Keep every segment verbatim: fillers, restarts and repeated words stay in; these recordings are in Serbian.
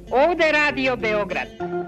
Ovde Radio Beograd.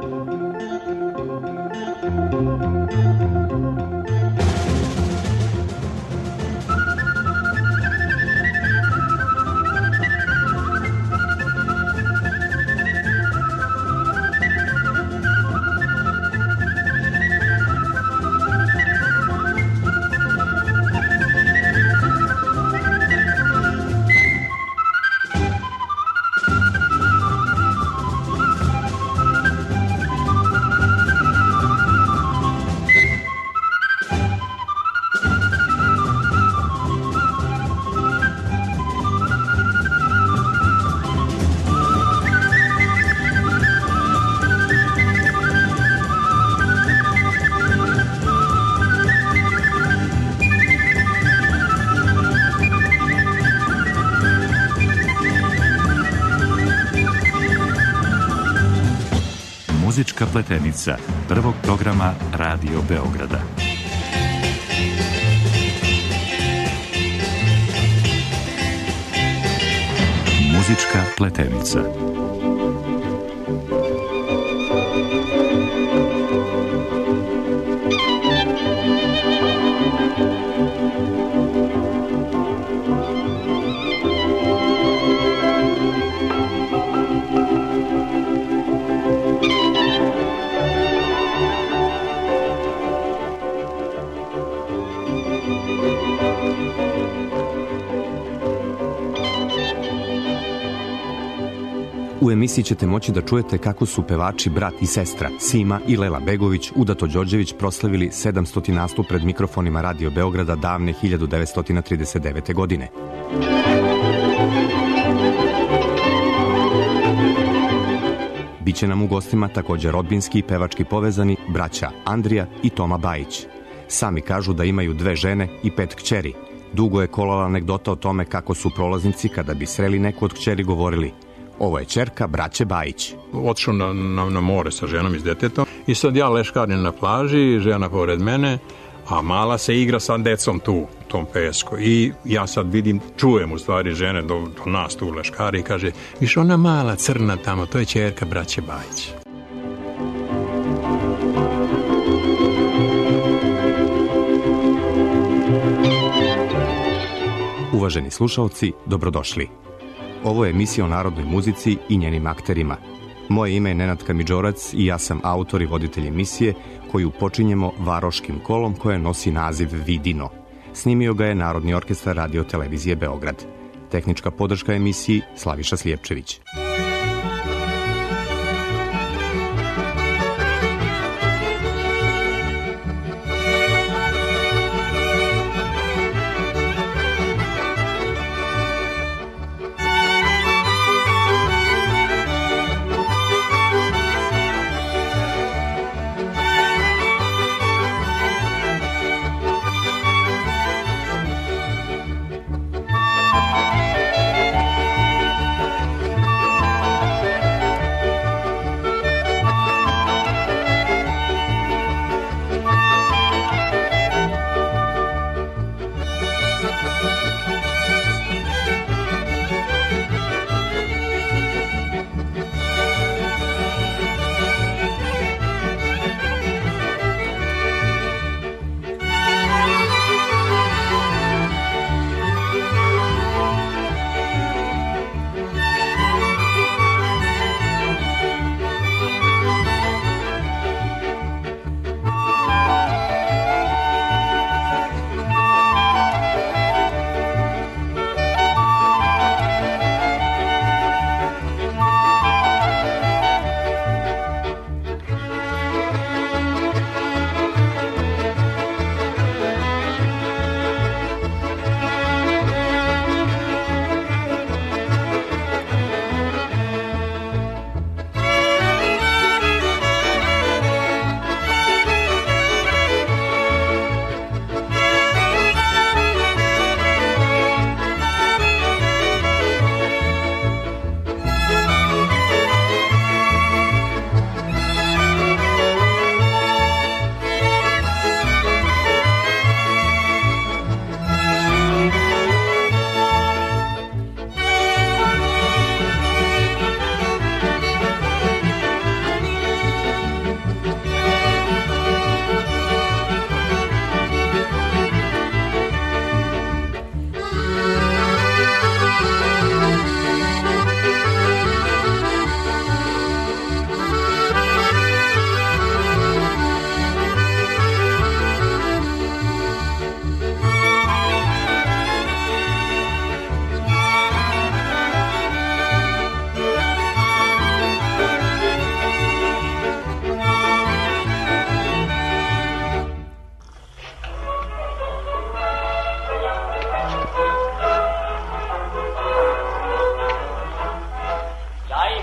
Muzička pletenica prvog programa Radio Beograda. Muzička pletenica. U emisiji ćete moći da čujete kako su pevači brat i sestra Sima i Lela Begović, Udato Đorđević proslavili sedamstoti nastup pred mikrofonima Radio Beograda davne hiljadu devetsto trideset devete. godine. Biće nam u gostima također rodbinski i pevački povezani braća Andrija i Toma Bajić. Sami kažu da imaju dve žene i pet kćeri. Dugo je kolala anegdota o tome kako su prolaznici kada bi sreli neku od kćeri govorili: ovo je ćerka braće Bajić. Otišao na, na, na more sa ženom i s detetom i sad ja leškarim na plaži, žena pored mene, a mala se igra sa decom tu, u tom pesku. I ja sad vidim, čujem u stvari žene do, do nas tu leškari i kaže: viš ona mala crna tamo, to je ćerka braće Bajić. Uvaženi slušalci, dobrodošli. Ovo je emisija o narodnoj muzici i njenim akterima. Moje ime je Nenad Kamidžorac i ja sam autor i voditelj emisije koju počinjemo varoškim kolom koje nosi naziv Vidino. Snimio ga je Narodni orkestar Radio Televizije Beograd. Tehnička podrška emisiji Slaviša Slijepčević.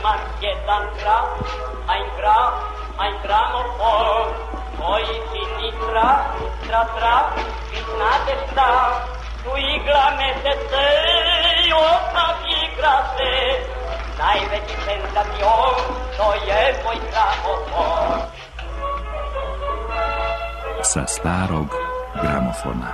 imam jedan graf, ein graf, ein gramofon, koji čini tra, tra, tra, vi znate šta, tu igra mesece, opak igra se, najveći senzacion, to je moj gramofon. Sa starog gramofona.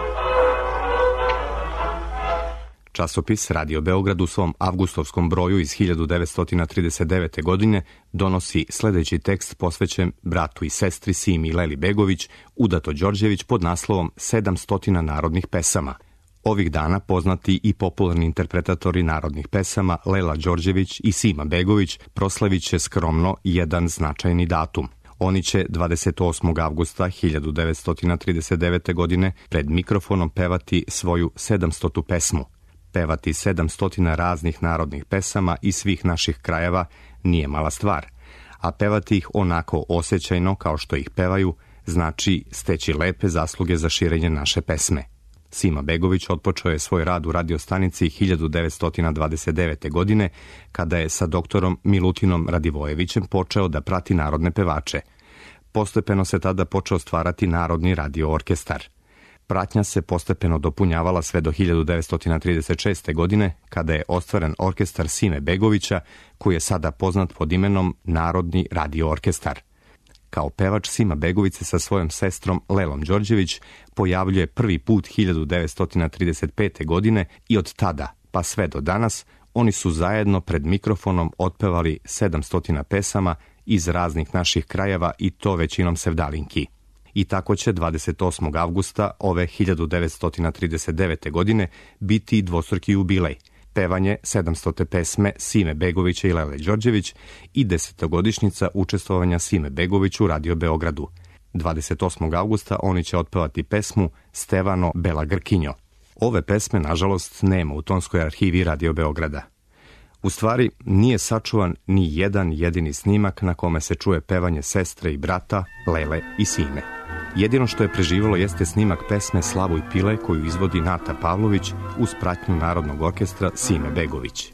Časopis Radio Beograd u svom avgustovskom broju iz hiljadu devetsto trideset devete. godine donosi sledeći tekst posvećen bratu i sestri Simi i Leli Begović, Udato Đorđević, pod naslovom sedamsto narodnih pesama. Ovih dana poznati i popularni interpretatori narodnih pesama Lela Đorđević i Sima Begović proslavit će skromno jedan značajni datum. Oni će dvadeset osmog avgusta hiljadu devetsto trideset devete. godine pred mikrofonom pevati svoju sedamstotu pesmu. Pevati sedamstotina raznih narodnih pesama iz svih naših krajeva nije mala stvar, a pevati ih onako osjećajno kao što ih pevaju znači steći lepe zasluge za širenje naše pesme. Sima Begović otpočeo je svoj rad u radiostanici hiljadu devetsto dvadeset devete. godine kada je sa doktorom Milutinom Radivojevićem počeo da prati narodne pevače. Postepeno se tada počeo stvarati Narodni radio orkestar. Pratnja se postepeno dopunjavala sve do hiljadu devetsto trideset šeste. godine kada je ostvaren orkestar Sime Begovića koji je sada poznat pod imenom Narodni radio orkestar. Kao pevač Sima Begović se sa svojom sestrom Lelom Đorđević pojavljuje prvi put hiljadu devetsto trideset pete. godine i od tada pa sve do danas oni su zajedno pred mikrofonom otpevali sedamsto pesama iz raznih naših krajeva i to većinom sevdalinki. I tako će dvadeset osmog avgusta ove hiljadu devetsto trideset devete. godine biti dvostruki jubilej, pevanje sedamstote pesme Sime Begovića i Lele Đorđević i desetogodišnjica učestvovanja Sime Begović u Radio Beogradu. dvadeset osmog avgusta oni će otpevati pesmu Stevano Bela Grkinjo. Ove pesme, nažalost, nema u tonskoj arhivi Radio Beograda. U stvari, nije sačuvan ni jedan jedini snimak na kome se čuje pevanje sestre i brata, Lele i Sime. Jedino što je preživalo jeste snimak pesme Slavuj pile koju izvodi Nata Pavlović uz pratnju Narodnog orkestra Sime Begović.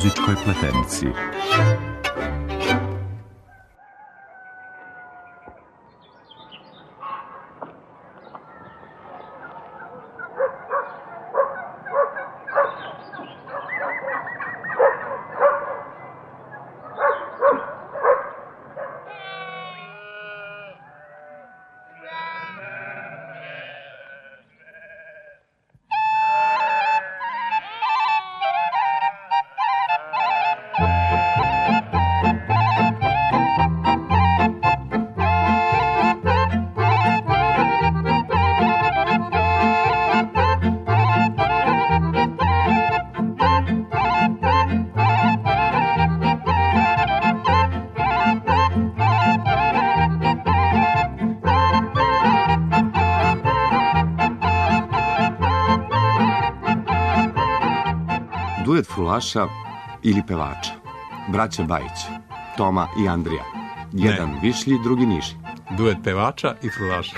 muzičkoj pletenici. Duet fulaša ili pevača, braća Bajić, Toma i Andrija. Jedan ne. Višlji, drugi niži. Duet pevača i fulaša.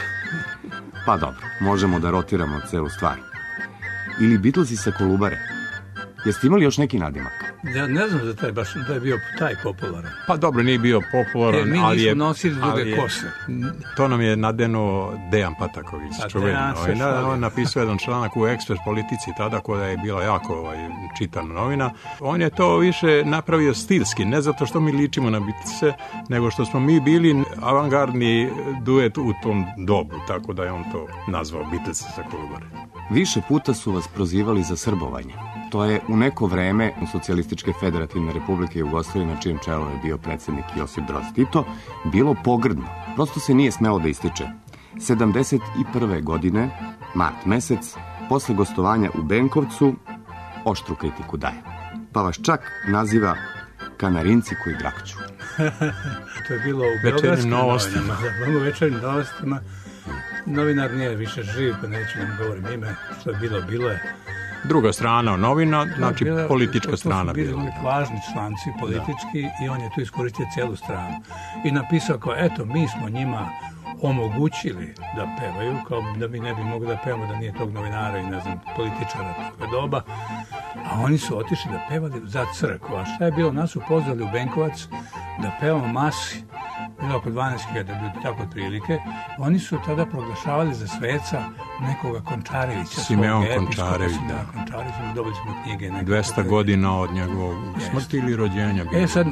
Pa dobro, možemo da rotiramo celu stvar. Ili Beatlesi sa Kolubare. Jeste imali još neki nadimak? Ja ne znam da taj baš da je bio taj popularan. Pa dobro, nije bio popularan, e, mi ali je... Mi nismo nosili duge kose. To nam je nadeno Dejan Pataković, čuveni. On, on napisao jedan članak u Ekspres Politici tada, koja je bila jako ovaj, čitana novina. On je to više napravio stilski, ne zato što mi ličimo na Beatlese, nego što smo mi bili avangardni duet u tom dobu, tako da je on to nazvao Beatlesi sa Kolubare. Više puta su vas prozivali za srbovanje. To je u neko vreme u Socijalističke federativne republike Jugoslavije, na čijem čelu je bio predsjednik Josip Broz Tito, bilo pogrdno. Prosto se nije smelo da ističe. sedamdeset prve godine, mart mesec, posle gostovanja u Benkovcu, oštru kritiku daje. Pa vas čak naziva kanarinci koji grakću. To je bilo u beogradskim novinama. U večernjim novostima. Novinar nije više živ, pa neću nam govorim ime, što je bilo, bilo je. Druga strana novina, znači bila, politička to, to strana. To su bili važni članci politički da. I on je tu iskoristio cijelu stranu. I napisao kao, eto, mi smo njima omogućili da pevaju, kao da mi ne bi mogli da pevamo da nije tog novinara i ne znam, političara toga doba. A oni su otišli da pevali za crkvu. A šta je bilo? Nas su pozvali u Benkovac da pevamo masi. Bilo oko dvanaest hiljada ljudi, tako otprilike. Oni su tada proglašavali za sveca nekoga Končarevića. Simeon Končarević, da. da. Končarević, dobili smo knjige. dvesta godina od njegovog smrti ili rođenja. E sad,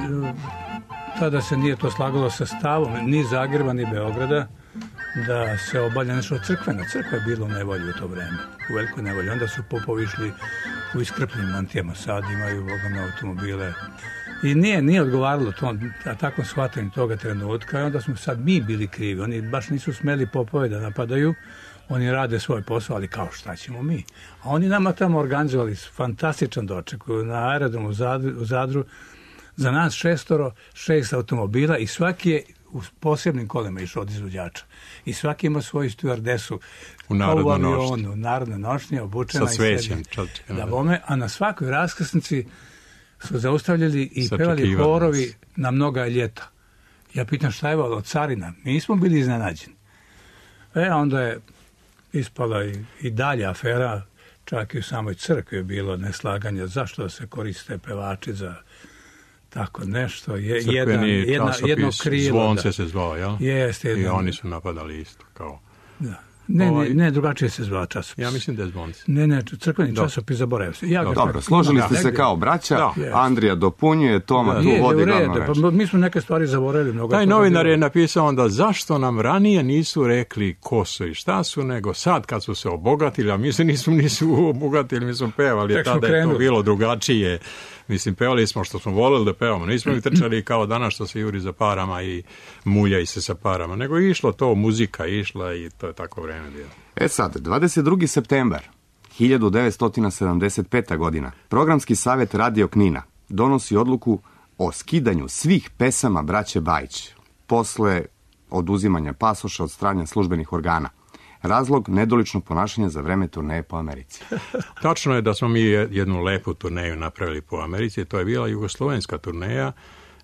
tada se nije to slagalo sa stavom, ni Zagreba, ni Beograda, da se obavlja nešto crkvena. Crkva je bila u nevolji u to vreme, u velikoj nevolji. Onda su popovi išli u iskrpljenim mantijama, sad imaju ogromne automobile. I nije, nije odgovaralo to, a takvom shvatanju toga trenutka, i onda smo sad mi bili krivi. Oni baš nisu smeli popove da napadaju, oni rade svoj posao, ali kao šta ćemo mi? A oni nama tamo organizovali fantastičan doček na aerodromu u Zadru, u Zadru, za nas šestoro, šest automobila i svaki je u posebnim kolima išao od izvođača. I svaki ima svoju stjuardesu u narodnoj nošnji. U narodnoj nošnji, obučena sa svećem, čačke, da bome, a na svakoj raskrsnici su zaustavljali i pevali horovi na mnoga ljeta. Ja pitam šta je ovo od carina? Mi nismo bili iznenađeni. E, onda je ispala i, i dalje afera, čak i u samoj crkvi je bilo neslaganje zašto se koriste pevači za tako nešto. Je, jedan, jedna, jedno krilo. Zvonce da, se zvao, jel? Jeste. Jedan, I oni su napadali isto, kao... Da. Ne, ovaj, ne, ne, drugačije se zvao časopis. Ja mislim da je Zvonce. Ne, ne, crkveni časopis, zaboravio se. Ja Dobro, čak, složili da, ste se kao braća, da. Andrija dopunjuje, Toma da. tu je, vodi glavno reč. Pa mi smo neke stvari zaboravili. Mnogo Taj novinar je napisao onda zašto nam ranije nisu rekli ko su i šta su, nego sad kad su se obogatili, a mi se nisu, nisu obogatili, mi smo pevali, tada smo je to bilo drugačije. Mislim, pevali smo što smo volili da pevamo. Nismo ih trčali kao danas što se juri za parama i mulja i se sa parama, nego je išlo to, muzika išla i to je tako vreme bilo. E sad, dvadeset drugi septembar hiljadu devetsto sedamdeset pete. godina, Programski savjet Radio Knina donosi odluku o skidanju svih pesama braće Bajić posle oduzimanja pasoša od strane službenih organa. Razlog nedolično ponašanje za vreme turneje po Americi. Tačno je da smo mi jednu lepu turneju napravili po Americi. To je bila jugoslovenska turneja.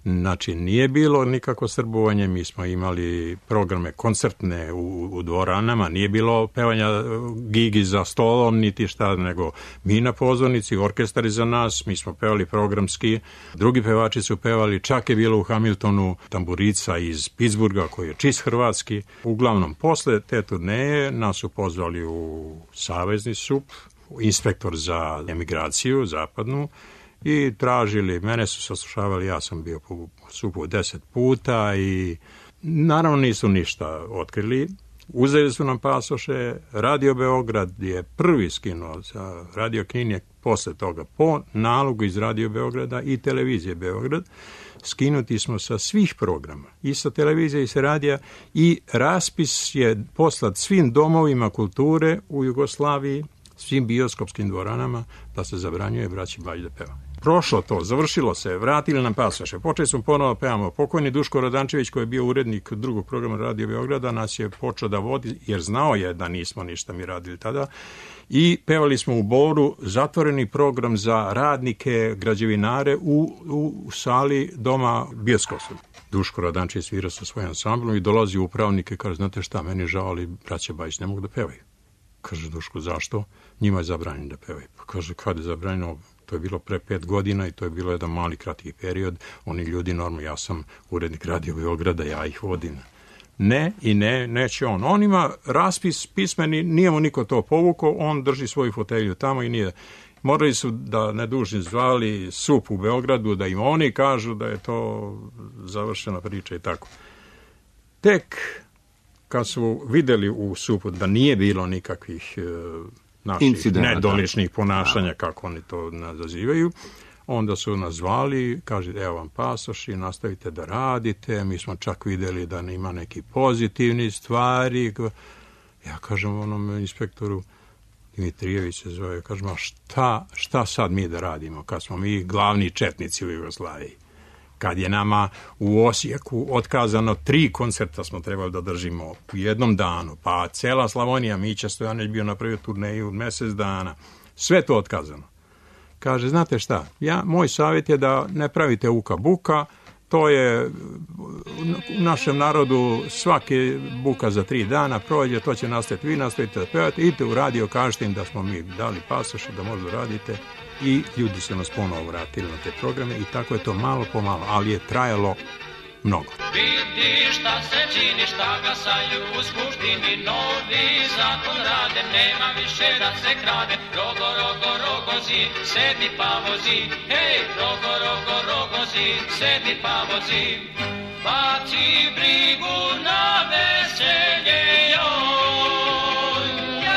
Znači, nije bilo nikako srbovanje, mi smo imali programe koncertne u, u dvoranama, nije bilo pevanja gigi za stolom, niti šta, nego mi na pozornici, orkestar iza nas, mi smo pevali programski, drugi pevači su pevali, čak je bilo u Hamiltonu tamburica iz Pittsburgha koji je čist hrvatski. Uglavnom, posle te turneje nas su pozvali u Savezni sup, inspektor za emigraciju zapadnu, i tražili, mene su saslušavali, ja sam bio po supu deset puta i naravno nisu ništa otkrili. Uzeli su nam pasoše, Radio Beograd je prvi skinuo, za Radio Knin je posle toga, po nalogu iz Radio Beograda i Televizije Beograd, skinuti smo sa svih programa, i sa televizije i sa radija, i raspis je poslat svim domovima kulture u Jugoslaviji, svim bioskopskim dvoranama, da se zabranjuje braći Bajić da peva. Prošlo to, završilo se, vratili nam pasoše, počeli smo ponovo pevamo. Pokojni Duško Radančević, koji je bio urednik drugog programa Radio Beograda, nas je počeo da vodi, jer znao je da nismo ništa mi radili tada, i pevali smo u Boru zatvoreni program za radnike, građevinare u, u sali doma bioskopa. Duško Radančević svira sa svojim ansamblom i dolazi upravnik i kaže, znate šta, meni je žao, ali braća Bajić ne mogu da pevaju. Kaže Duško, zašto? Njima je zabranjeno da pevaju. Pa kaže, kad je zabranjeno? To je bilo pre pet godina i to je bilo jedan mali kratki period. Oni ljudi, normalno, ja sam urednik Radio Beograda, ja ih vodim. Ne i ne, neće on. On ima raspis pismeni, nije mu niko to povukao, on drži svoju fotelju tamo i nije. Morali su da nedužni zvali sup u Beogradu, da im oni kažu da je to završena priča i tako. Tek kad su videli u supu da nije bilo nikakvih e, naših incidenta, nedoličnih ponašanja, kako oni to nazivaju, onda su nas zvali, kaže, evo vam pasoš i nastavite da radite, mi smo čak videli da ima neki pozitivni stvari. Ja kažem onom inspektoru, Dimitrijević se zove, kažem, a šta, šta sad mi da radimo, kad smo mi glavni četnici u Jugoslaviji? Kad je nama u Osijeku otkazano tri koncerta smo trebali da držimo u jednom danu, pa cela Slavonija, Mića Stojanović bio napravio turneju mjesec dana, sve to otkazano. Kaže, znate šta, ja, moj savjet je da ne pravite uka buka, to je u našem narodu svake buka za tri dana prođe, to će nastaviti, vi nastavite da pevate, idite u radio, kažete im da smo mi dali pasoše, da možda radite, i ljudi su nas ponovo vratili na te programe i tako je to malo po malo, ali je trajalo mnogo. Vidi šta se čini, šta gasaju u skupštini, novi zakon rade, nema više da se krade. Rogo, rogo, rogozi, sedi pa vozi, hej, rogo, rogo, rogozi, sedi pa vozi. Baci brigu na veselje, joj,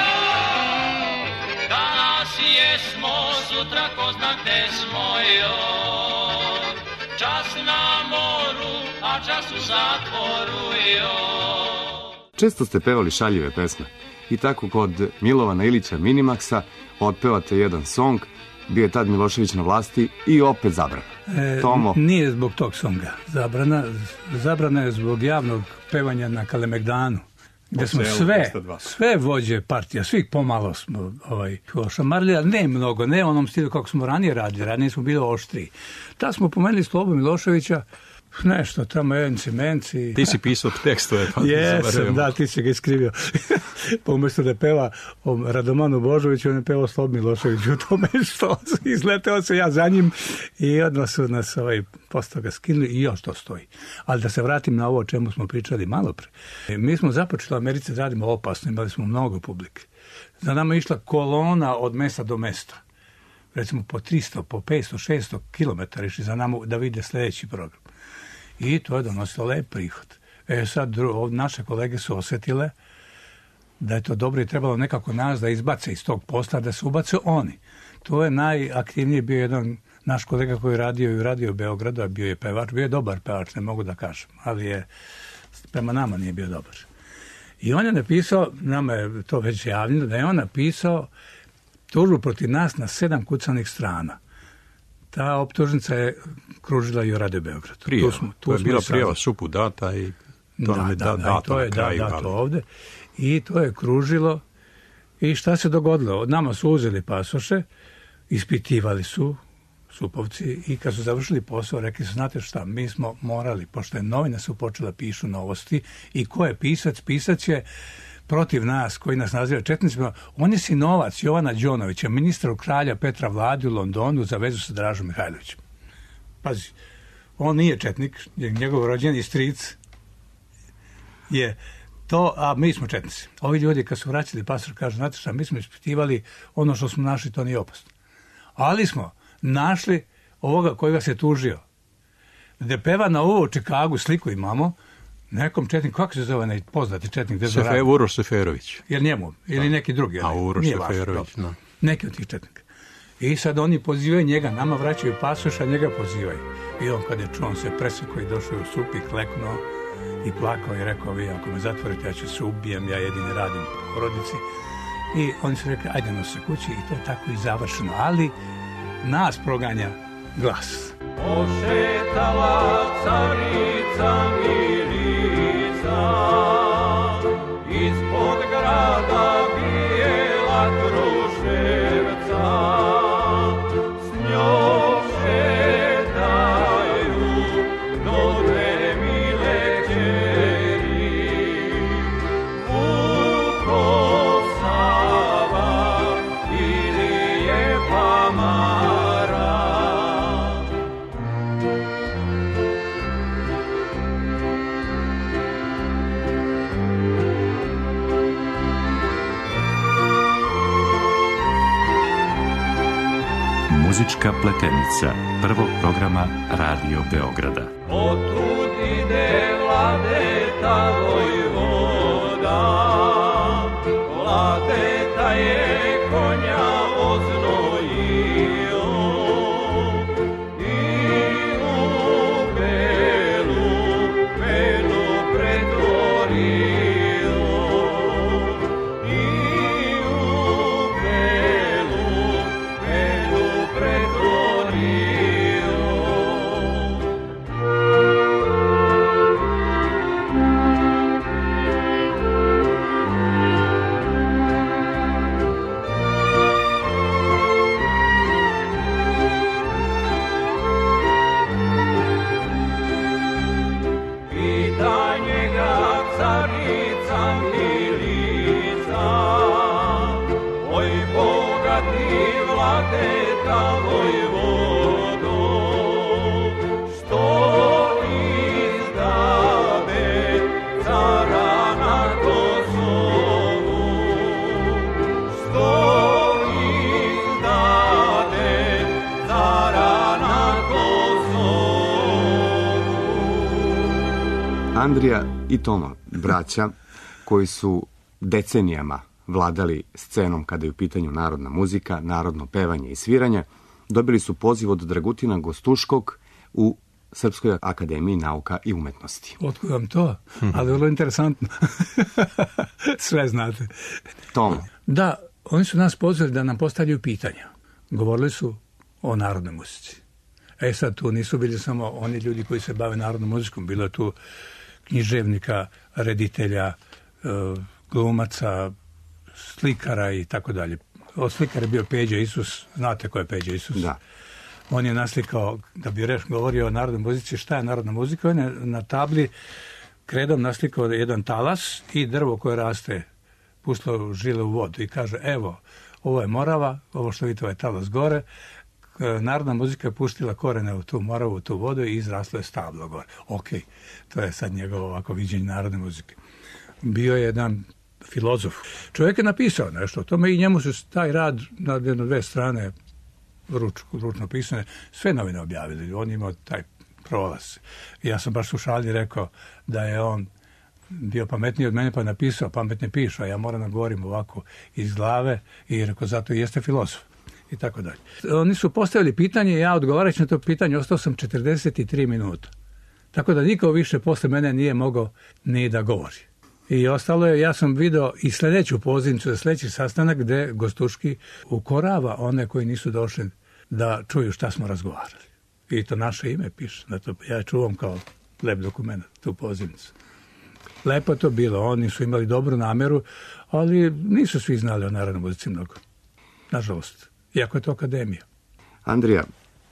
danas jesmo, sutra ko zna gde smo, joj, čas na moru, a čas u zatvoru, joj. Često ste pevali šaljive pesme i tako kod Milovana Ilića Minimaxa otpevate jedan song, bio je tad Milošević na vlasti i opet zabrana. E, Tomo. Nije zbog tog songa zabrana, zabrana je zbog javnog pevanja na Kalemegdanu, gde smo sve, sve vođe partija, svih pomalo smo ovaj, ošamarili, ali ne mnogo, ne onom stilu kako smo ranije radili, ranije smo bili oštriji. Tad smo pomenuli Slobu Miloševića, nešto, tamo enci, menci. Ti si pisao tekstove. Pa jesam, da, ti si ga iskrivio. Pa umjesto da peva o Radomanu Božoviću, on je pevao Slob Miloševiću u tome što izleteo se ja za njim i odmah su nas ovaj, posto ga skinuli i još to stoji. Ali da se vratim na ovo o čemu smo pričali malo pre. Mi smo započeli u Americi da radimo opasno, imali smo mnogo publike. Za nama je išla kolona od mesta do mesta. Recimo po tristo, po petsto, šesto kilometara išli za nama da vide sljedeći program. I to je donosilo lep prihod. E sad, dru, naše kolege su osjetile da je to dobro i trebalo nekako nas da izbace iz tog posla, da se ubace oni. To je najaktivniji bio jedan naš kolega koji je radio i u Radio Beogradu, bio je pevač, bio je dobar pevač, ne mogu da kažem, ali je prema nama nije bio dobar. I on je napisao, nama je to već javljeno, da je on napisao tužbu protiv nas na sedam kucanih strana. Ta optužnica je kružila i u Radio Beogradu. Prijava, tu smo, tu to je bila prijava supu data i to da, nam je da, da, da, dato to je na kraju. Da, dato ovde. I to je kružilo. I šta se dogodilo? Od nama su uzeli pasoše, ispitivali su Supovci, i kad su završili posao, rekli su, znate šta, mi smo morali, pošto je novine su počela pišu novosti, i ko je pisac, pisac je protiv nas, koji nas naziva četnicima, on je sinovac Jovana Đonovića, ministra kralja Petra Vlade u Londonu za vezu sa Dražom Mihajlovićem. Pazi, on nije četnik, njegov rođeni stric je to, a mi smo četnici. Ovi ljudi kad su vraćali pasoš kažu, znate šta, mi smo ispitivali ono što smo našli, to nije opasno. Ali smo našli ovoga kojega se tužio. Gde peva na ovo u Čikagu, sliku imamo, nekom četnik, kako se zove onaj poznati četnik? Sefe, Uroš Seferović. Jer njemu, ili neki drugi. A Uroš Seferović, no. Neki od tih četnika. I sad oni pozivaju njega, nama vraćaju pasoš, a njega pozivaju. I on kad je čuo, on se presekao i došao u sup i kleknuo i plakao i rekao, vi ako me zatvorite, ja ću se ubijem, ja jedini radim u porodici. I oni su rekli, ajdemo se kući, i to je tako i završeno. Ali nas proganja glas. Ošetala carica Milica, ispod grada bijela Kruševca, s njom šetaju do dve mile kćeri, Vuko Sava ili je Pamara. Muzička pletenica prvog programa Radio Beograda. Otud ide Vladeta vojvoda, Vladeta je konja oznojio i u belu penu pretvorio, i u belu penu pretvorio. Pita njega carica Milica, oj bogati Vladeta vojvodo, što izdade cara na Kosovu, što izdade cara na Kosovu. Andrija i Tomo, braća koji su decenijama vladali scenom kada je u pitanju narodna muzika, narodno pevanje i sviranje, dobili su poziv od Dragutina Gostuškog u Srpskoj akademiji nauka i umetnosti. Otkud vam to? Ali vrlo interesantno. Sve znate. Tomo. Da, oni su nas pozvali da nam postavljaju pitanja. Govorili su o narodnoj muzici. E sad, tu nisu bili samo oni ljudi koji se bave narodnom muzikom. Bilo je tu književnika, reditelja, glumaca, slikara i tako dalje. Od slikara je bio Peđa Isus. Znate ko je Peđa Isus? Da. On je naslikao, da bi reš govorio o narodnoj muzici, šta je narodna muzika, on je na tabli kredom naslikao jedan talas i drvo koje raste, pustilo žile u vodu i kaže, evo, ovo je Morava, ovo što vidite, ovaj talas gore, narodna muzika je pustila korene u tu Moravu, u tu vodu i izraslo je stablo gore. Ok, to je sad njegovo ovako viđenje narodne muzike. Bio je jedan filozof. Čovjek je napisao nešto o tome i njemu se taj rad na jedno dve strane ruč, ručno pisane, sve novine objavili. On imao taj prolaz. I ja sam baš u šali rekao da je on bio pametniji od mene pa napisao, pametne pišu, a ja moram da govorim ovako iz glave i rekao, zato i jeste filozof. I tako dalje. Oni su postavili pitanje, ja odgovarajući na to pitanje, ostao sam četrdeset tri minuta. Tako da niko više posle mene nije mogao ni da govori. I ostalo je, ja sam video i sljedeću pozivnicu za sljedeći sastanak gde Gostuški ukorava one koji nisu došli da čuju šta smo razgovarali. I to naše ime piše. Zato ja čuvam kao lep dokument tu pozivnicu. Lepo to bilo. Oni su imali dobru nameru, ali nisu svi znali o narodnoj muzici mnogo. Nažalost. Iako je to akademija. Andrija,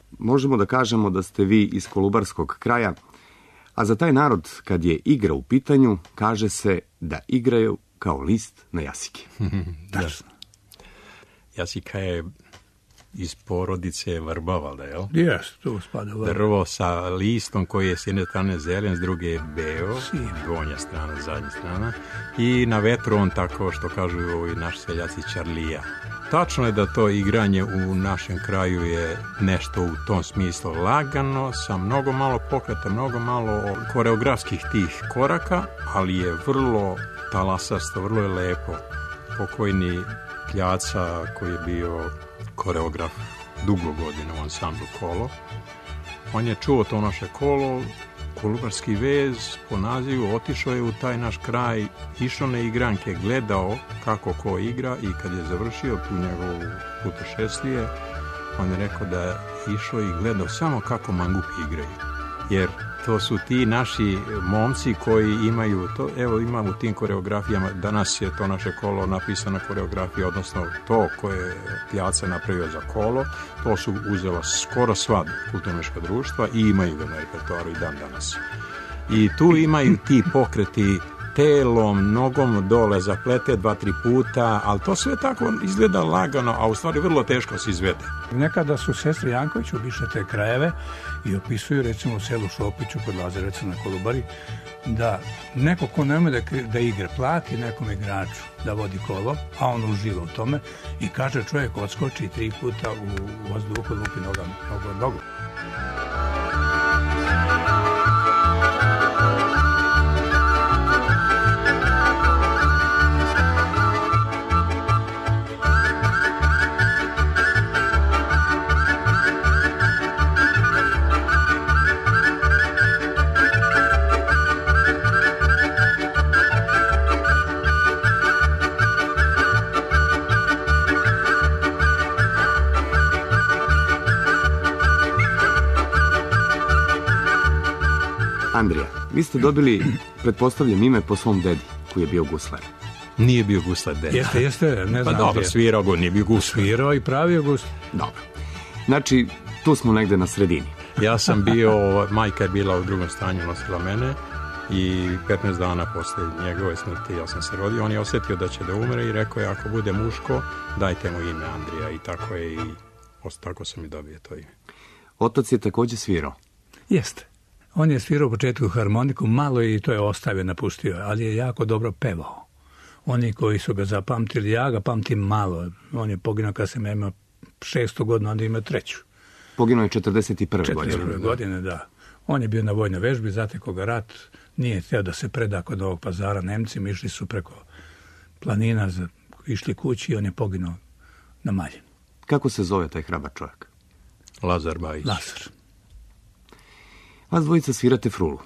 možemo da kažemo da ste vi iz kolubarskog kraja, a za taj narod, kad je igra u pitanju, kaže se da igraju kao list na jasiki. Da. Jasika je iz porodice vrba, valjda, jel? Jes, tu spada vrba. Drvo sa listom koji je s jedne strane zelen, s druge je beo, donja strana, zadnja strana, i na vetru on tako, što kažu ovi naši seljaci, čarlija. Tačno je da to igranje u našem kraju je nešto u tom smislu lagano, sa mnogo malo pokreta, mnogo malo koreografskih tih koraka, ali je vrlo talasasto, vrlo je lepo. Pokojni Pljaca, koji je bio koreograf dugo godina u ansamblu Kolo, on je čuo to naše kolo, Kolubarski vez po nazivu, otišao je u taj naš kraj, išao na igranke, gledao kako ko igra i kad je završio tu njegovu putešestvije, on je rekao da je išao i gledao samo kako mangupi igraju. Jer to su ti naši momci koji imaju to, evo imamo u tim koreografijama, danas je to naše kolo napisana koreografija, odnosno to koje je Pljaca napravio za kolo, to su uzela skoro sva kulturnička društva i imaju ga na repertoaru i dan danas. I tu imaju ti pokreti telom, nogom dole zaplete dva, tri puta, ali to sve tako izgleda lagano, a u stvari vrlo teško se izvede. Nekada su sestre Janković obišle te krajeve i opisuju, recimo u selu Šopiću kod Lazareca na Kolubari, da neko ko ne ume da, da igra plati nekom igraču da vodi kolo, a on uživa u tome i kaže čovjek odskoči tri puta u vazduhu, lupi nogama, nogu, nogu. Andrija, vi ste dobili, pretpostavljam, ime po svom dedi, koji je bio guslar. Nije bio guslar deda. Jeste, jeste, ne znam. Pa dobro, svirao go, nije bio guslar. Svirao i pravio guslar. Dobro. Znači, tu smo negde na sredini. Ja sam bio, majka je bila u drugom stanju, nosila mene i petnaest dana posle njegove smrti ja sam se rodio. On je osjetio da će da umre i rekao je, ako bude muško, dajte mu ime Andrija. I tako je i tako sam i dobio to ime. Otac je takođe svirao. Jeste. On je svirao u početku harmoniku, malo i to je ostavio, napustio, ali je jako dobro pevao. Oni koji su ga zapamtili, ja ga pamtim malo. On je poginuo kad sam imao šestu godinu, onda ima treću. Poginuo je četrdeset prve godine. četrdeset prve godine, da. On je bio na vojnoj vežbi, zatekao ga rat, nije htio da se preda kod Novog Pazara Nemcima, išli su preko planina, išli kući i on je poginuo na Maljen. Kako se zove taj hrabar čovjek? Lazar Bajić. Lazar. Vas dvojica svirate frulu.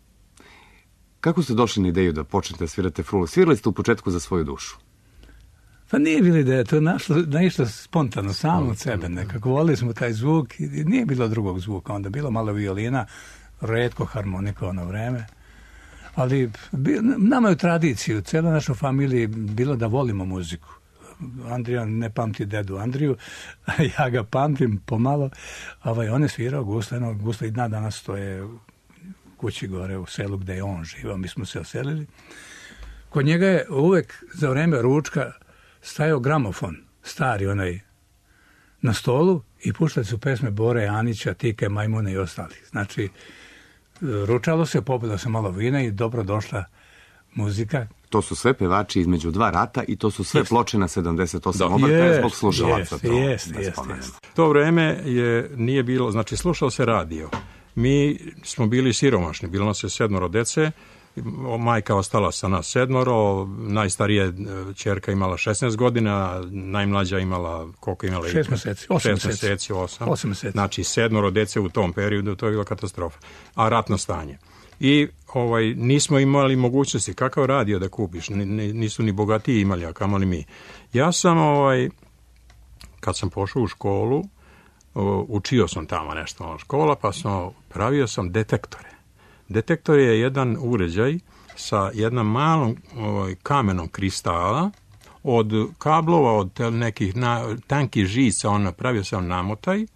Kako ste došli na ideju da počnete svirate frulu? Svirali ste u početku za svoju dušu. Pa nije bilo ideja, to je naišlo spontano, samo od sebe nekako. Volili smo taj zvuk i nije bilo drugog zvuka. Onda bilo malo violina, retko harmonika ono vreme. Ali nama je u tradiciju, cijela naša familija bilo da volimo muziku. Andrija ne pamti dedu Andriju, ja ga pamtim pomalo. Ovaj, on je svirao Gusleno, Gusla i dna danas to je u kući gore u selu gde je on živao, mi smo se oselili. Kod njega je uvek za vreme ručka stajao gramofon, stari onaj, na stolu i puštali su pesme Bore Anića, Tike, Majmune i ostalih. Znači, ručalo se, popilo se malo vina i dobro došla muzika. To su sve pevači između dva rata i to su sve Jest. ploče na sedamdeset osam obrtaja zbog slušalaca. Jeste, jeste, jeste. To vreme je, nije bilo, znači slušao se radio. Mi smo bili siromašni, bilo nas je sedmoro dece, majka ostala sa nas sedmoro, najstarija ćerka imala šesnaest godina, najmlađa imala, koliko imala? Šest meseci, osam šest meseci. meseci, osam. Osam meseci. Znači sedmoro dece u tom periodu, to je bila katastrofa. A ratno stanje. I ovaj, nismo imali mogućnosti, kakav radio da kupiš, nisu ni bogatiji imali, a kamoli mi. Ja sam, ovaj, kad sam pošao u školu, učio sam tamo nešto na škola, pa sam pravio sam detektore. Detektor je jedan uređaj sa jednom malom ovaj, kamenom kristala, od kablova, od nekih na, tankih žica, on napravio sam namotaj,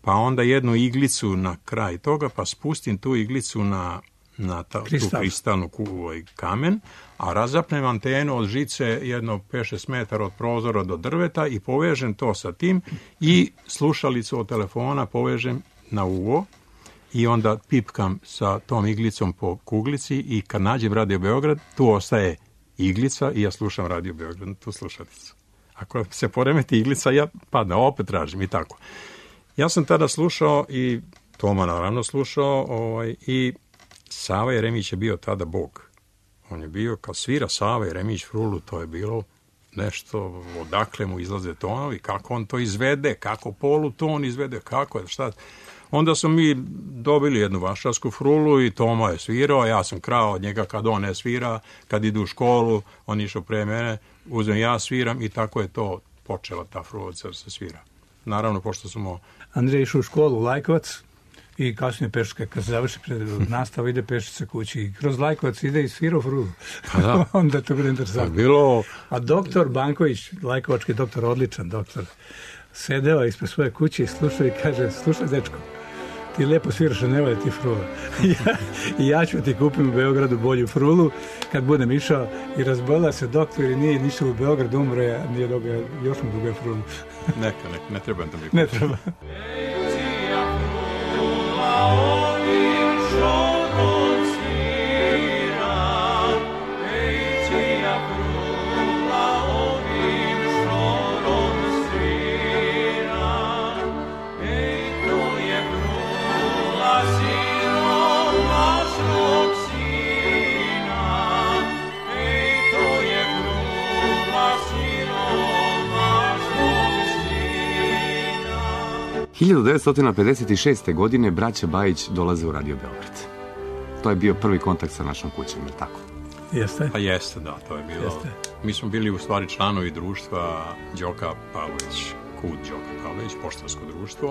pa onda jednu iglicu na kraj toga, pa spustim tu iglicu na, na ta, tu kristalnu ovaj, kamen, a razapnem antenu od žice jedno pet šest metara od prozora do drveta i povežem to sa tim i slušalicu od telefona povežem na uvo i onda pipkam sa tom iglicom po kuglici i kad nađem Radio Beograd, tu ostaje iglica i ja slušam Radio Beograd na tu slušalicu. Ako se poremeti iglica, ja padne, opet tražim i tako. Ja sam tada slušao i Toma naravno slušao ovaj, i Sava Jeremić je bio tada bog. On je bio, kad svira Sava Jeremić frulu, to je bilo nešto, odakle mu izlaze tonovi, kako on to izvede, kako poluton izvede, kako je, šta. Onda smo mi dobili jednu vašarsku frulu i Toma je svirao, ja sam krao od njega kad on ne svira, kad idu u školu, on išao pre mene, uzem ja sviram i tako je to počela ta frula da se svira. Naravno, pošto smo... Andrej išao u školu u Lajkovac i kasnije peška, kad se završi nastava, ide pešica kući i kroz Lajkovac ide i svirao frulu. Pa da. Onda to bude interesantno. Bilo... A doktor Banković, Lajkovački doktor, odličan doktor, sedeo ispred svoje kuće i slušao i kaže, slušaj dečko, ti lepo sviraš, a ne valja ti frula. ja, I ja ću ti kupim u Beogradu bolju frulu kad budem išao i razbolila se doktor i nije nišao u Beograd, umro je, a nije dobio, još mu dugo frulu. Neka, neka, ne treba da mi ne treba. hiljadu devetsto pedeset šeste. godine braća Bajić dolaze u Radio Beograd. To je bio prvi kontakt sa našom kućom, je li tako? Jeste. Pa jeste, da, to je bilo. Jeste. Mi smo bili u stvari članovi društva Đoka Pavlović, Kud Đoka Pavlović, poštansko društvo.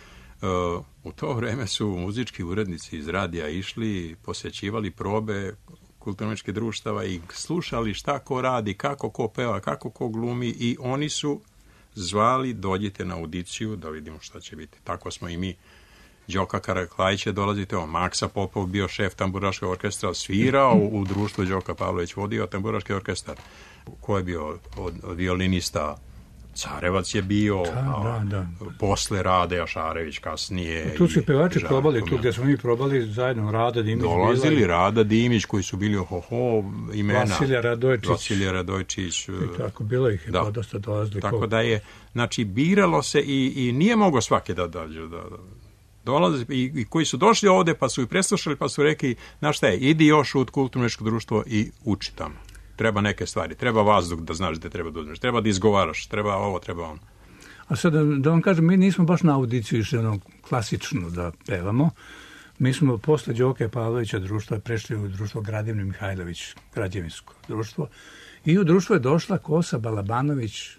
Uh, u to vreme su muzički urednici iz radija išli, posjećivali probe kulturno-umetničkih društava i slušali šta ko radi, kako ko peva, kako ko glumi i oni su zvali, dođite na audiciju da vidimo šta će biti. Tako smo i mi. Đoka Karaklajić je dolazite, on Maksa Popov bio šef tamburaškog orkestra, svirao u, u društvu Đoka Pavlović, vodio tamburaški orkestar. Ko je bio od, od violinista? Carevac je bio, da, a, da, da. Posle Rade Jašarević kasnije. Tu su pevači probali, tu gdje smo mi probali zajedno, Rada Dimić. Dolazili bila, Rada Dimić koji su bili ohoho imena. Vasilija Radojčić. Vasilija Radojčić. I tako, bilo ih je da. dosta dolazili. Tako da je, znači, biralo se i, i nije mogo svaki da dađu, da, da dolaze i, i koji su došli ovde pa su i preslušali pa su rekli, znaš šta je, idi još u kulturno-umetničko društvo i uči tamo. Treba neke stvari, treba vazduh da znaš gde treba da uzmeš, treba da izgovaraš, treba ovo, treba ono. A sad da, da vam kažem, mi nismo baš na audiciju išli ono klasično da pevamo. Mi smo posle Đoke Pavlovića društva prešli u društvo Gradivne Mihajlović, građevinsko društvo. I u društvo je došla Kosa Balabanović,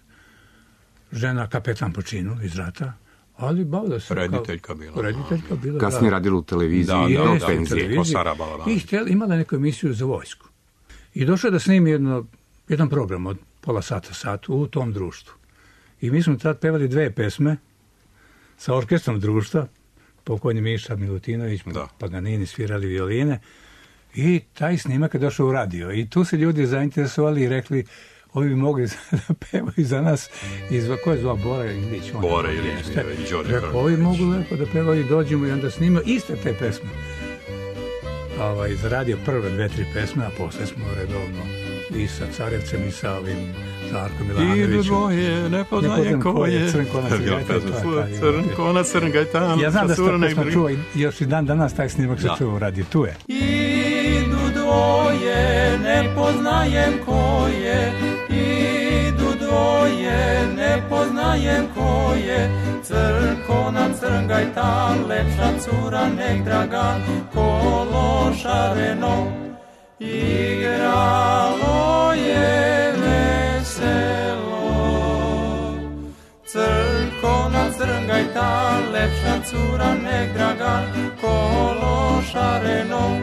žena kapetan po činu iz rata, ali bavila se rediteljka bila. Rediteljka bila. Kasnije radila u televiziji da, i da, do da, penzije. Kosara Balabanović. I htjela, imala neku emisiju za vojsku. I došla da snimi jedno, jedan program od pola sata, sat u tom društvu. I mi smo tad pevali dve pesme sa orkestrom društva, pokojni Miša Milutinović, da. Paganini, svirali violine. I taj snimak je došao u radio. I tu se ljudi zainteresovali i rekli, ovi bi mogli da pevaju za nas. I zva, ko je zvao Bora Ilić? Bora Ilić. Ovi mogu lepo da pevaju i dođemo i onda snimaju iste te pesme. Ovaj, zaradio prve dve, tri pesme, a posle smo redovno i sa Carevcem i sa ovim Zarkom Milanovićem. Idu dvoje, ne poznajem ko je. Crnkona, Crngajtan. Ja znam da se ta pesma čuva i još i dan danas taj snimak se čuva u radiju. Tu je. Idu dvoje, ne poznajem ko je. Idu dvoje, ne poznajem ko je. Crnkona, Crngajtan, lepša cura, nek dragan, kolo šareno, igralo je veselo. Crnkona, Crngajtan, lepša cura, nek dragan, kolo šareno,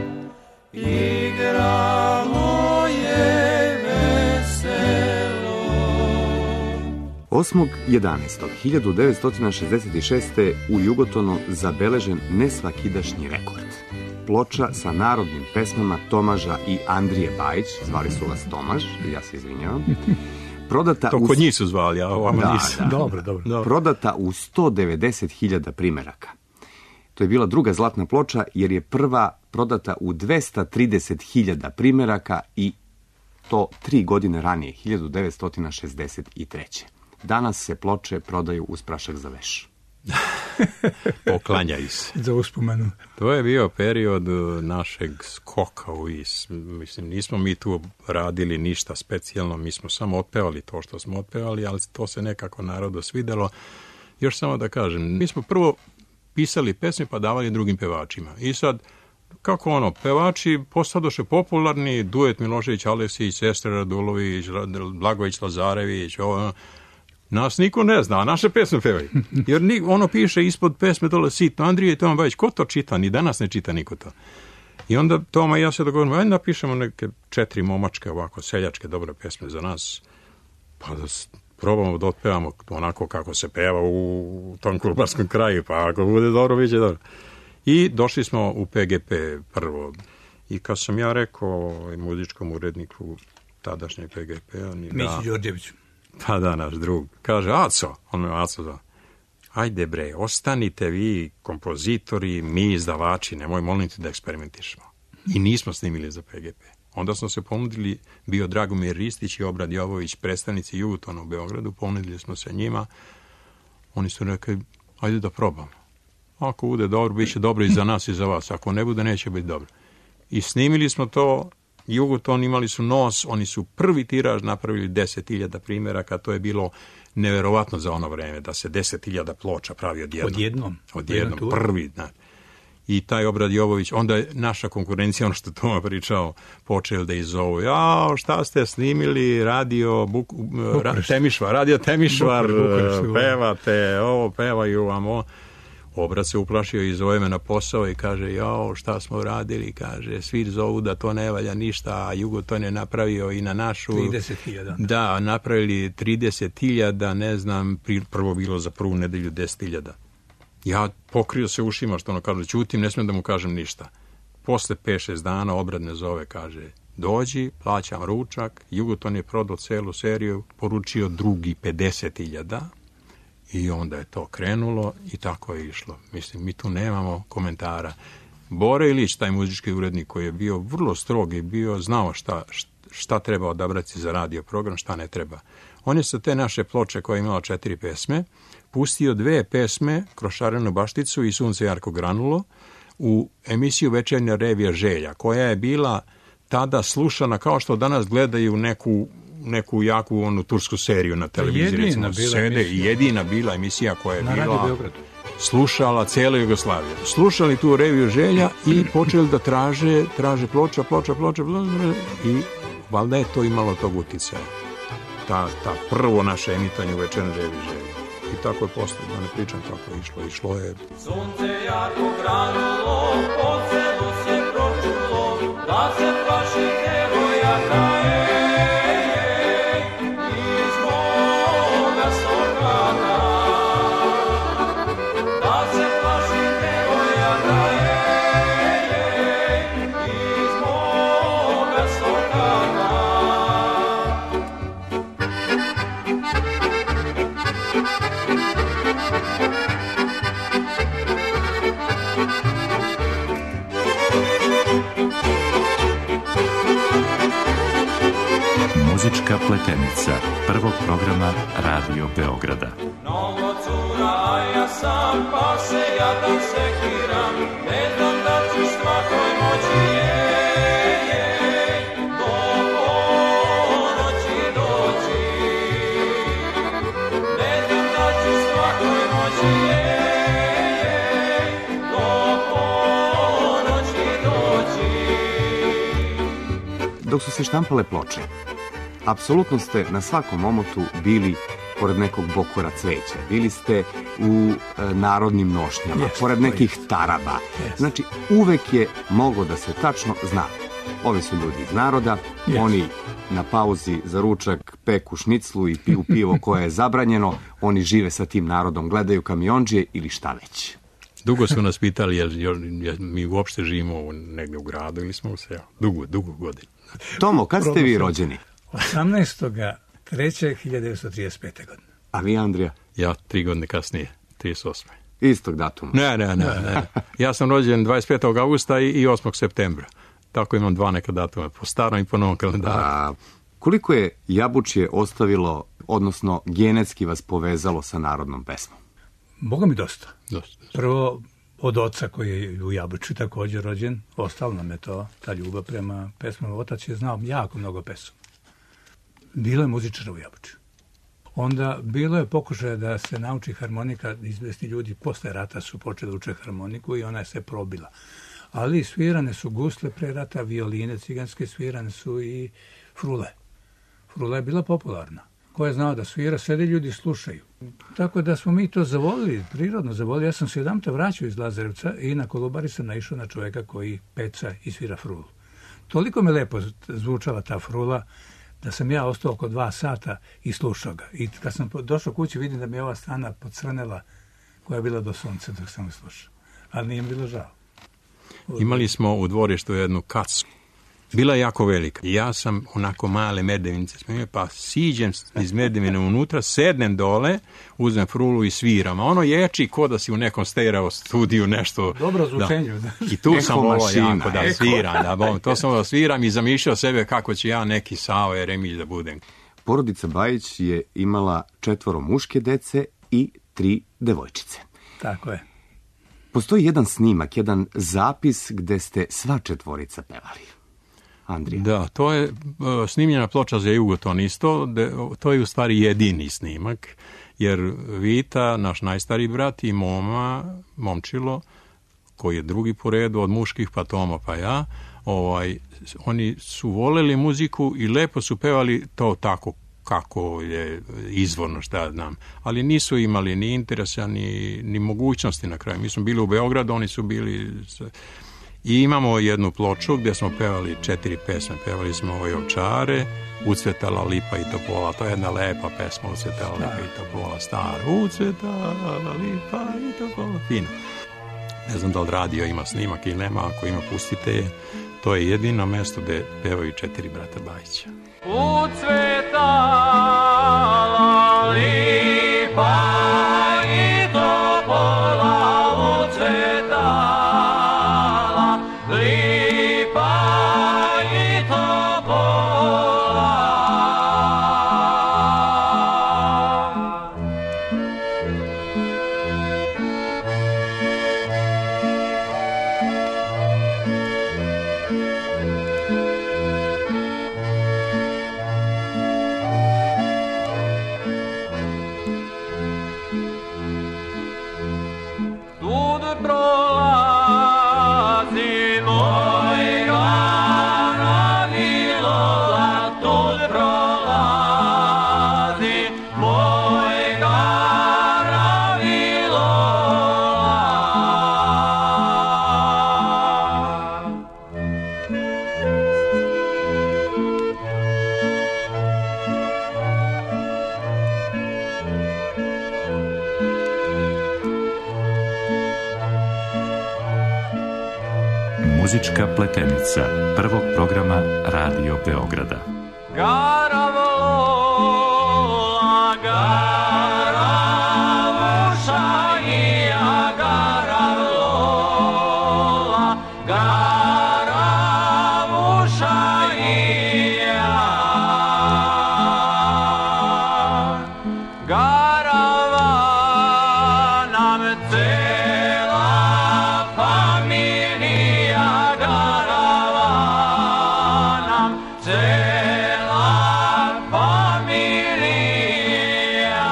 igralo je veselo. osmog jedanaestog hiljadu devetsto šezdeset šeste. u Jugotonu zabeležen nesvakidašnji rekord. Ploča sa narodnim pesmama Tomaža i Andrije Bajić, zvali su vas Tomaž, ja se izvinjavam, prodata to u... kod njih su zvali, a ovamo da, nisu. Da. Dobro, dobro, dobro. Prodata u sto devedeset hiljada primeraka. To je bila druga zlatna ploča jer je prva prodata u dvesta trideset hiljada primeraka i to tri godine ranije, hiljadu devetsto šezdeset treće. Danas se ploče prodaju uz prašak za veš. Poklanjaju se. Za uspomenu. To je bio period našeg skoka u is. Mislim, nismo mi tu radili ništa specijalno, mi smo samo otpevali to što smo otpevali, ali to se nekako narodu svidelo. Još samo da kažem, mi smo prvo pisali pesme pa davali drugim pevačima. I sad, kako ono, pevači postadoše popularni, duet Milošević Aleksić, sestra Radulović, Blagović Lazarević, ovo, nas niko ne zna, a naše pesme pevaju. Jer ni, ono piše ispod pesme dole sitno, Andrije i Toma Bajić, ko to čita? Ni danas ne čita niko to. I onda Toma i ja se dogovorimo, ajde napišemo neke četiri momačke, ovako, seljačke, dobre pesme za nas, pa da probamo da otpevamo onako kako se peva u tom klubarskom kraju, pa ako bude dobro, bit će dobro. I došli smo u P G P prvo. I kad sam ja rekao muzičkom uredniku tadašnje P G P-a... Mići Đorđević. Pa da, naš drug. Kaže, Aco, on me Aco da, ajde bre, ostanite vi kompozitori, mi izdavači, nemoj molim ti da eksperimentišemo. I nismo snimili za P G P. Onda smo se ponudili, bio Dragomir Ristić i Obrad Jovović, predstavnici Jugotona u Beogradu, ponudili smo se njima. Oni su rekli, ajde da probamo. Ako bude dobro, bit će dobro i za nas i za vas. Ako ne bude, neće biti dobro. I snimili smo to, Jugoton imali su nos, oni su prvi tiraž napravili deset hiljada primjeraka, to je bilo neverovatno za ono vreme, da se deset hiljada ploča pravi odjednom. Odjednom? Odjednom, prvi, da. I taj Obrad Jovović, onda je naša konkurencija, ono što Toma pričao, počeli da izzovu, jao, šta ste snimili, radio Buk, ra, Temišvar, radio Temišvar, pevate, ovo, pevaju vam ovo. Obrad se uplašio i zove me na posao i kaže, jao, šta smo radili, kaže, svi zovu da to ne valja ništa, a Jugoton je napravio i na našu... trideset hiljada. Da, napravili trideset hiljada, ne znam, prvo bilo za prvu nedelju deset hiljada. Ja pokrio se ušima, što ono kaže, ćutim, ne smijem da mu kažem ništa. Posle pet šest dana Obrad me zove, kaže, dođi, plaćam ručak, Jugoton je prodao celu seriju, poručio drugi pedeset hiljada i onda je to krenulo i tako je išlo. Mislim, mi tu nemamo komentara. Bore Ilić, taj muzički urednik koji je bio vrlo strog i bio, znao šta, šta treba odabrati za radio program, šta ne treba. On je sa te naše ploče koja je imala četiri pesme, pustio dve pesme, Krošarenu bašticu i Sunce jarko granulo, u emisiju Večernja revija želja, koja je bila tada slušana kao što danas gledaju neku, neku jaku onu tursku seriju na televiziji. Jedina bila Sede, emisija. Jedina bila emisija koja je na bila slušala cijela Jugoslavija. Slušali tu reviju želja i počeli da traže, traže ploča, ploča, ploča, ploča i valjda je to imalo tog uticaja. Ta, ta prvo naše emitanje u Večernjoj reviji želja. I tako je posle, da ne pričam kako je išlo. Išlo je... Sunce jako granulo, po selu se pročulo, da se plaši devojaka, ej, iz moga sokana. Da se plaši devojaka, ej, iz moga sokana. Muzička pletenica prvog programa Radio Beograda. Mnogo cura, a ja sam, pa se jadan sekiram, ne znam da ću svakoj moći, jej, jej, do ponoći doći. Ne znam da ću svakoj moći, jej, jej, do ponoći doći. Dok su se štampale ploče, apsolutno ste na svakom omotu bili pored nekog bokora cveća, bili ste u e, narodnim nošnjama, Jest, pored nekih taraba. Jest. Znači, uvek je moglo da se tačno zna. Ovi su ljudi iz naroda, Jest. oni na pauzi za ručak peku šniclu i piju pivo koje je zabranjeno, oni žive sa tim narodom, gledaju kamiondžije ili šta već. Dugo su nas pitali, jel, jel, jel mi uopšte živimo negdje u gradu ili smo u selu. Dugo, dugo godina. Tomo, kad ste vi rođeni? osamnaestog trećeg hiljade devetsto trideset pete. godine. A vi, Andrija? Ja tri godine kasnije, trideset osme. Istog datuma? Ne, ne, ne. ne. Ja sam rođen dvadeset petog augusta i, i osmog septembra. Tako imam dva neka datuma, po starom i po novom kalendaru. A, koliko je Jabučje ostavilo, odnosno genetski vas povezalo sa narodnom pesmom? Boga mi dosta. Dosta. Prvo, od oca koji je u Jabučju također rođen, ostalo nam je to, ta ljubav prema pesmama. Otac je znao jako mnogo pesama. Bilo je muzičara u Jabučju. Onda bilo je pokušaja da se nauči harmonika, izvesni ljudi posle rata su počeli uče harmoniku i ona je se probila. Ali svirane su gusle pre rata, violine ciganske, svirane su i frule. Frula je bila popularna. Ko je znao da svira, sede ljudi slušaju. Tako da smo mi to zavolili, prirodno zavolili. Ja sam se jedanputa vraćao iz Lazarevca i na Kolubari sam naišao na čovjeka koji peca i svira frulu. Toliko me lepo zvučala ta frula da sam ja ostao oko dva sata i slušao ga. I kad sam došao kući vidim da mi je ova strana pocrnela koja je bila do sunca dok sam ga slušao. Ali nije mi bilo žao. Imali smo u dvorištu jednu kacu. Bila je jako velika. Ja sam onako male merdevinice smio, pa siđem iz merdevine unutra, sednem dole, uzmem frulu i sviram. A ono ječi ko da si u nekom stereo studiju nešto. Dobro zvučenju. Da. I tu sam volao jako da eko. sviram. Da, bom, to sam da sviram i zamišljao sebe kako će ja neki Savo Jeremić da budem. Porodica Bajić je imala četvoro muške dece i tri devojčice. Tako je. Postoji jedan snimak, jedan zapis gde ste sva četvorica pevali. Andrija. Da, to je uh, snimljena ploča za Jugoton isto, de, to je u stvari jedini snimak, jer Vita, naš najstariji brat i moma, momčilo, koji je drugi po redu od muških, pa Tomo, pa ja, ovaj, oni su voleli muziku i lepo su pevali to tako kako je izvorno, šta znam, ali nisu imali ni interesa, ni, ni mogućnosti na kraju. Mi smo bili u Beogradu, oni su bili... I imamo jednu ploču gdje smo pevali četiri pesme. Pevali smo Oj ovčare, Ucvetala lipa i topola. To je jedna lepa pesma, Ucvetala lipa i topola, stara. Ucvetala lipa i topola. Fino. Ne znam da li radio ima snimak ili nema, ako ima pustite je. To je jedino mjesto gdje pevaju četiri brata Bajića. Ucvetala lipa i topola, ucvetala lipa i topola. Tud prolazi moj Garavilola, tud prolazi moj Garavilola. Muzička pletenica prvog programa Radio Beograda. Garavlola, garavuša i ja, garavlola, garavuša i ja. Garava nam cela familija, garava nam cela familija.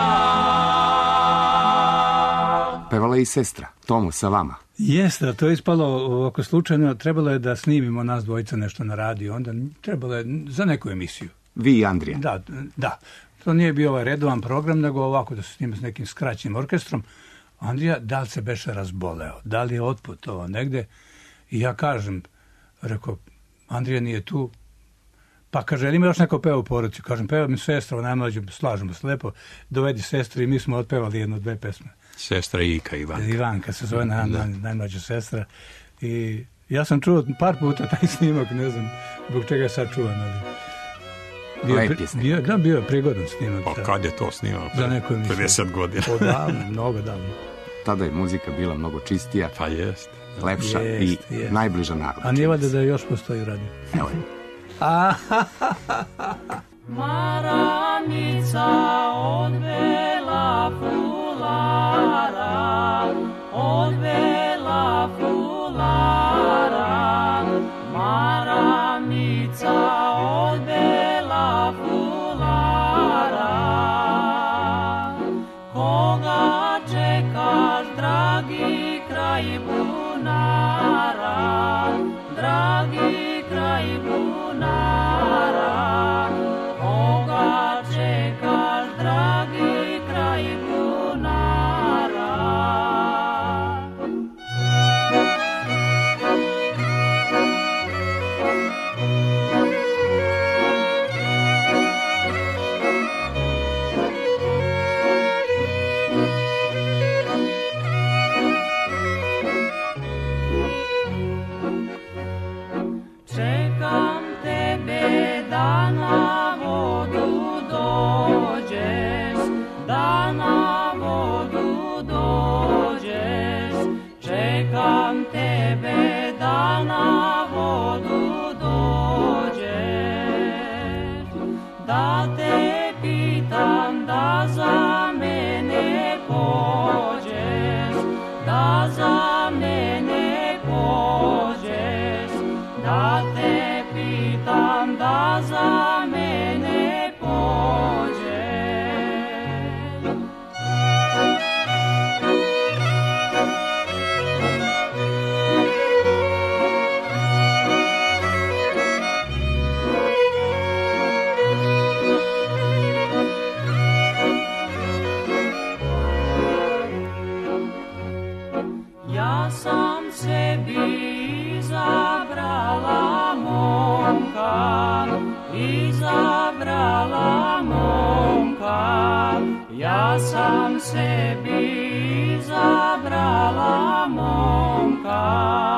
Pevala je i sestra, Tomo, sa vama. Jeste, to je ispalo ovako slučajno. Trebalo je da snimimo nas dvojica nešto na radiju. Onda trebalo je za neku emisiju. Vi i Andrija. Da, da. To nije bio ovaj redovan program, nego ovako da se snima s nekim skraćenim orkestrom. Andrija, da li se beše razboleo? Da li je otputovao negde? I ja kažem, rekao, Andrija nije tu, Pa kaže, ili ima još neko peva u porodici? Kažem, peva mi sestra, najmlađe, slažemo se lepo, dovedi sestru i mi smo otpevali jedno, dve pesme. Sestra Ika, Ivanka. Ivanka se zove na, na, najmlađa sestra. I ja sam čuo par puta taj snimak, ne znam zbog čega je sad čuvan, ali... Bio, Lepi snimak. Bio, da, bio je prigodan snimak. Pa kad je to snimao? Za neku emisiju. pedeset godina. Odavno, mnogo davno. Tada je muzika bila mnogo čistija, Pa jest. lepša Jest, i jest. najbliža narodu. A nije valjda da još postoji radio? Evo je. Maranica odvela fulara, odvela fulara, Maranica odvela fulara. Koga čekaš, dragi kraj bunara, dragi kraj bunara, koga čekaš, dragi kraj bunara. Čekam tebe da na vodu dođeš, da na vodu dođeš. Čekam tebe da na vodu dođeš. Da te pitam da za mene pođeš, da za mene pođeš. Da te pitam da za mene pođeš. Ja sam sebi izabrala momka, izabrala momka. Ja sam sebi izabrala momka.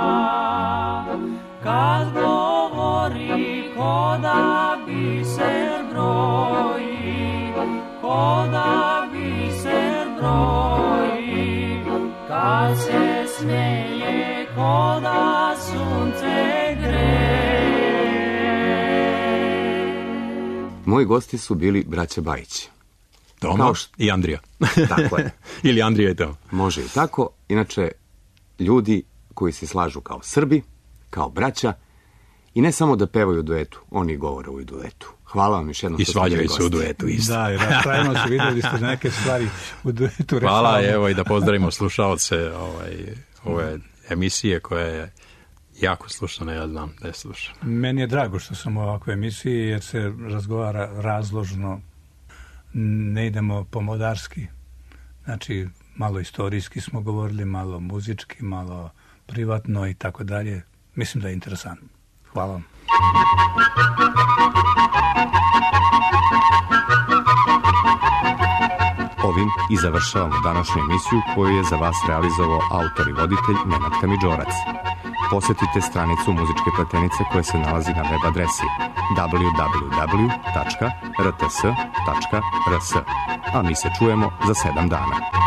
Kad govori ko da biser broji, ko da biser broji. Kad se smeje ko da sunce greje. Moji gosti su bili braća Bajić. Toma Kao što- i Andrija. Tako je. Ili Andrija i Toma. Može i tako. Inače, ljudi koji se slažu kao Srbi, kao braća, i ne samo da pevaju u duetu, oni govore u duetu. Hvala vam još jednom. I što ste bili svađaju se u gosti. duetu isto. Da, i raspravimo se, vidjeli ste neke stvari u duetu. Hvala, rešavamo. evo i da pozdravimo slušalce ovaj, ove emisije koja je jako slušana, ja znam da je slušana. Meni je drago što sam u ovakvoj emisiji, jer se razgovara razložno, ne idemo pomodarski. Znači, malo istorijski smo govorili, malo muzički, malo privatno i tako dalje. Mislim da je interesantno. Hvala vam. Ovim i završavamo današnju emisiju koju je za vas realizovao autor i voditelj Nenad Kamidžorac. Posetite stranicu Muzičke pletenice koja se nalazi na web adresi w w w tačka r t s tačka r s. A mi se čujemo za sedam dana.